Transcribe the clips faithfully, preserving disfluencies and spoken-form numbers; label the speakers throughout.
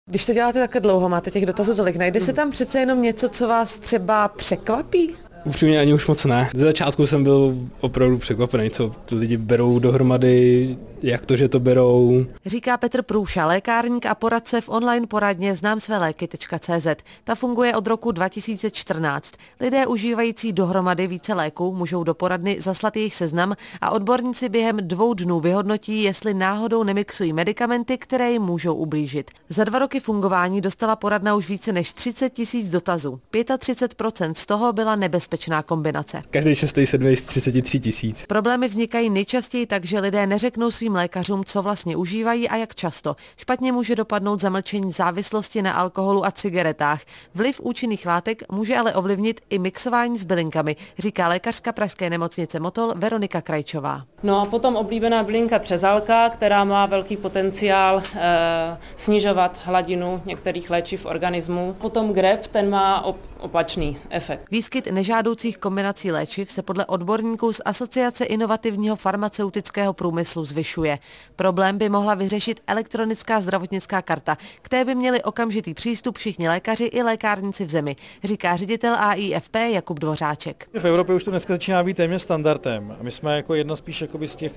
Speaker 1: Když to děláte takhle dlouho, máte těch dotazů tolik, najde se tam přece jenom něco, co vás třeba překvapí?
Speaker 2: Upřímně ani už moc ne. Ze začátku jsem byl opravdu překvapený, co lidi berou dohromady, jak to, že to berou.
Speaker 1: Říká Petr Průša, lékárník a poradce v online poradně znám své léky tečka cé zet. Ta funguje od roku dva tisíce čtrnáct. Lidé užívající dohromady více léků můžou do poradny zaslat jejich seznam a odborníci během dvou dnů vyhodnotí, jestli náhodou nemixují medikamenty, které jim můžou ublížit. Za dva roky fungování dostala poradna už více než třicet tisíc dotazů. třicet pět procent z toho byla nebezpečná kombinace.
Speaker 2: Každý šestý sedmý z třicet tři tisíc.
Speaker 1: Problémy vznikají nejčastěji tak, že lidé neřeknou svým lékařům, co vlastně užívají a jak často. Špatně může dopadnout zamlčení závislosti na alkoholu a cigaretách. Vliv účinných látek může ale ovlivnit i mixování s bylinkami, říká lékařka pražské nemocnice Motol Veronika Krajčová.
Speaker 3: No a potom oblíbená bylinka třezalka, která má velký potenciál e, snižovat hladinu některých léčiv v organismu. Potom grep, ten má op- opačný efekt.
Speaker 1: Výskyt nežádoucích kombinací léčiv se podle odborníků z Asociace inovativního farmaceutického průmyslu zvyšuje. Problém by mohla vyřešit elektronická zdravotnická karta, které by měli okamžitý přístup všichni lékaři i lékárníci v zemi, říká ředitel A I F P Jakub Dvořáček.
Speaker 4: V Evropě už to dneska začíná být téměř standardem. My jsme jako jedna spíš z těch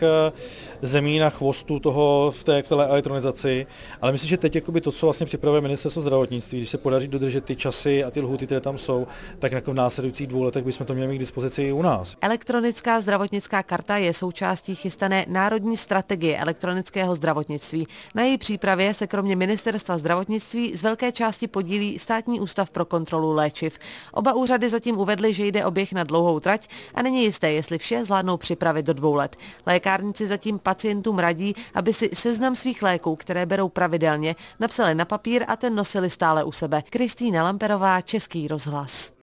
Speaker 4: zemí na chvostu toho v té, v té elektronizaci, ale myslím, že teď to, co vlastně připravuje ministerstvo zdravotnictví, když se podaří dodržet ty časy a ty lhůty, které tam jsou, tak jako v následujících dvou letech bychom to měli mít k dispozici i u nás.
Speaker 1: Elektronická zdravotnická karta je součástí chystané národní strategie elektronického zdravotnictví. Na její přípravě se kromě ministerstva zdravotnictví z velké části podílí Státní ústav pro kontrolu léčiv. Oba úřady zatím uvedly, že jde o běh na dlouhou trať a není jisté, jestli vše zvládnou připravit do dvou let. Lékárníci zatím pacientům radí, aby si seznam svých léků, které berou pravidelně, napsali na papír a ten nosili stále u sebe. Kristýna Lamperová, Český rozhlas.